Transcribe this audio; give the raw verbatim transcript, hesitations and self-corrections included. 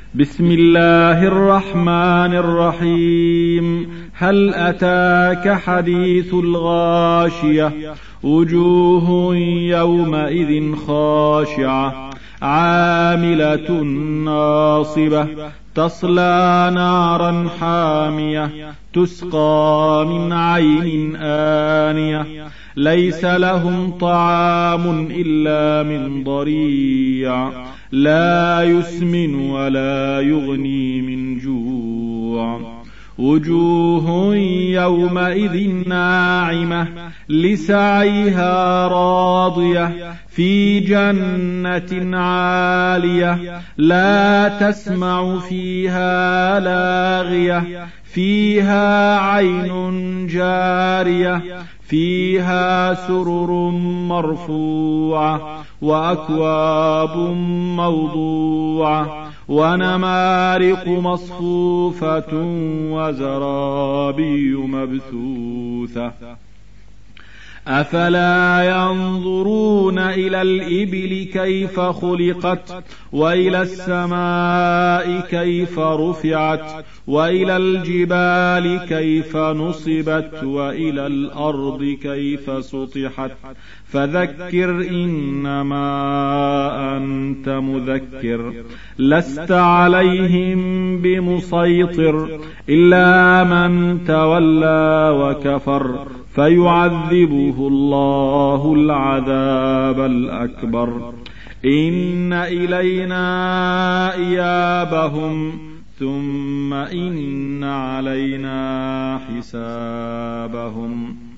بسم الله الرحمن الرحيم. هل أتاك حديث الغاشية؟ وجوه يومئذ خاشعة عاملة ناصبة تصلى نارا حامية تسقى من عين آنية ليس لهم طعام إلا من ضريع لا يسمن ولا يغني من جوع. وجوه يومئذ ناعمة لسعيها راضية في جنة عالية لا تسمع فيها لاغية فيها عين جارية فيها سرر مرفوعة وأكواب موضوعة ونمارق مصفوفة وزرابي مبثوثة. أفلا ينظرون إلى الإبل كيف خلقت وإلى السماء كيف رفعت وإلى الجبال كيف نصبت وإلى الأرض كيف سطحت. فذكر إنما أنت مذكر لست عليهم بمسيطر إلا من تولى وكفر فيعذبه الله العذاب الأكبر. إن إلينا إيابهم ثم إن علينا حسابهم.